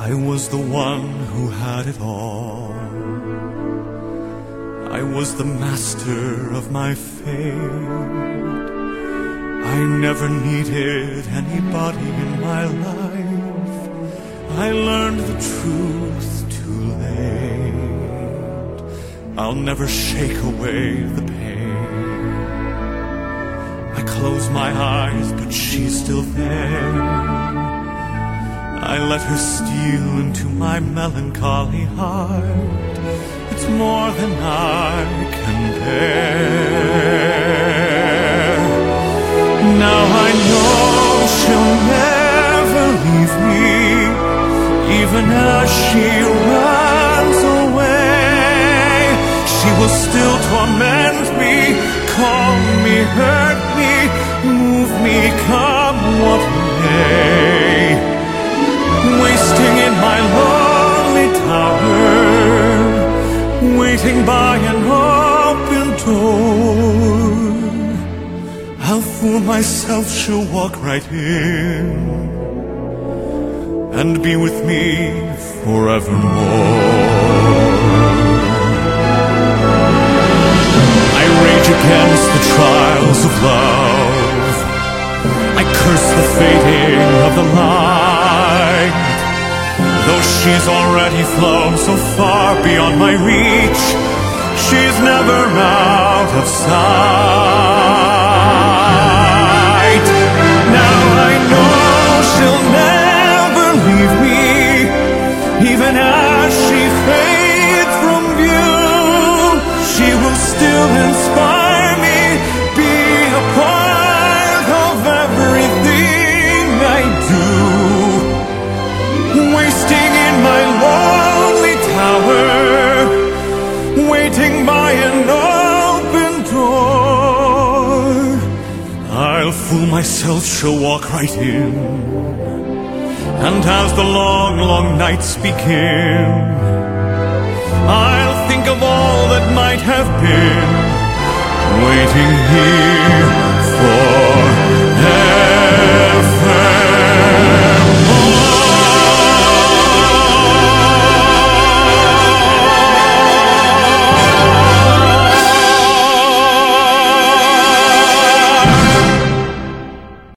I was the one who had it all. I was the master of my fate. I never needed anybody in my life. I learned the truth too late. I'll never shake away the pain. I close my eyes, but she's still there. I let her steal into my melancholy heart. It's more than I can bear. Now I know she'll never leave me, even as she runs away. She will still torment me, call me, hurt me, move me, come what may. Wasting in my lonely tower, waiting by an open door. I'll fool myself, she'll walk right in and be with me forevermore. I rage against the trials of love. I curse the fading of the light. Though she's already flown so far beyond my reach, she's never out of sight. Now I know she'll never leave me, even as she fades from view. She will still inspire me, be a part of everything I do. Wasting in my lonely tower, waiting by an open door. I'll fool myself, she'll walk right in, and as the long, long nights begin, I'll think of all that might have been, waiting here for